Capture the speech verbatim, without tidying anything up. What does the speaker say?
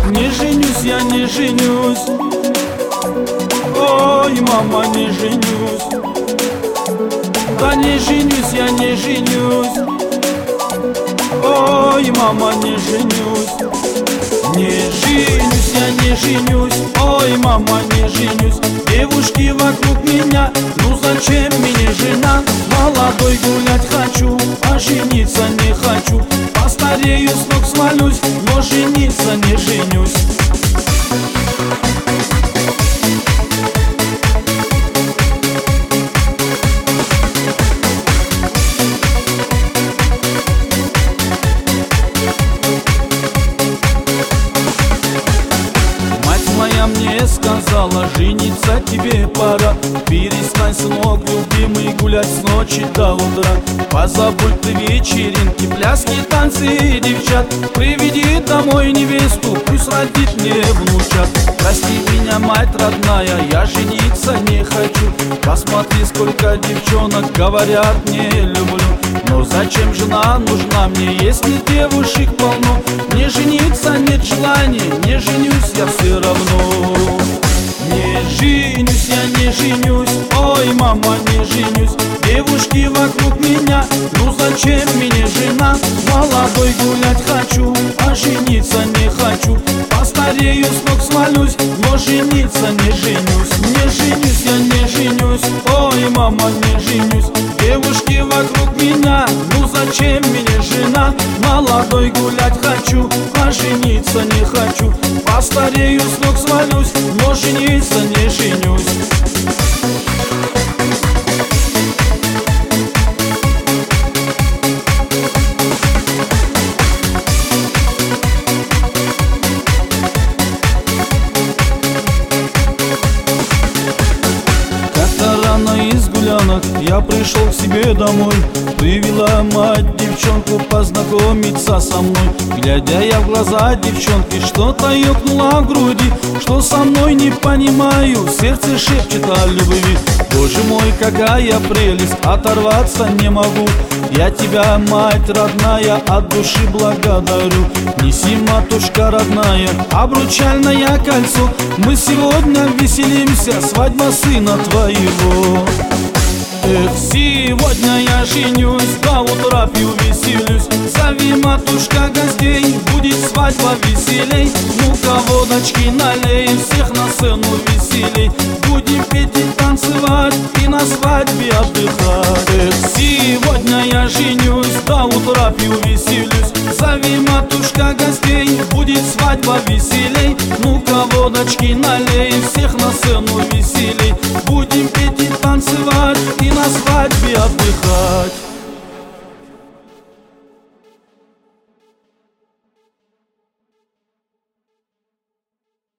Не женюсь, я не женюсь. Ой, мама, не женюсь. Да не женюсь, я не женюсь. Ой, мама, не женюсь. Не женюсь, я не женюсь. Ой, мама, не женюсь. Девушки вокруг меня, ну зачем мне жена? Молодой гулять хочу, а жениться не хочу. Постарею, с ног свалюсь, но жениться не женюсь. Мне сказала, жениться тебе пора. Перестань, сынок, любимый, гулять с ночи до утра. Позабудь ты вечеринки, пляски, танцы, девчат. Приведи домой невесту, пусть родит мне внучат. Прости меня, мать родная, я жениться не хочу. Посмотри, сколько девчонок говорят, не люблю. Но зачем жена нужна мне, если девушек полно? Не жениться нет желания, не женюсь я все равно. Не женюсь, я не женюсь. Ой, мама, не женюсь. Девушки вокруг меня, ну зачем мне жена? Молодой гулять хочу, а жениться не хочу. Постарею, с ног свалюсь, но жениться не женюсь. Не женюсь, я не женюсь. Ой, мама, не женюсь. Девушки вокруг меня, ну зачем мне жена? Молодой гулять хочу, а жениться не хочу. Постарею, с ног свалюсь, но жениться не женюсь. Из гулянок я пришел к себе домой. Привела мать девчонку познакомиться со мной. Глядя я в глаза девчонки, что-то ёкнуло в груди. Что со мной не понимаю, сердце шепчет о любви. Боже мой, какая прелесть, оторваться не могу. Я тебя, мать родная, от души благодарю. Неси, матушка родная, обручальное кольцо. Мы сегодня веселимся, свадьба сына твоего. Эх, сегодня я женюсь, до утра пью, веселюсь. Зови, матушка, гостей, будет свадьба веселей. Ну-ка, водочки налей, всех на сцену веселей. Будем петь и танцевать, и на свадьбе отдыхать. Эх, сегодня я женюсь, до утра пью, веселюсь. Зови, матушка, гостей, будет свадьба веселей. Ну-ка, водочки налей, всех на сцену веселей. Будем петь и танцевать, и на свадьбе отдыхать.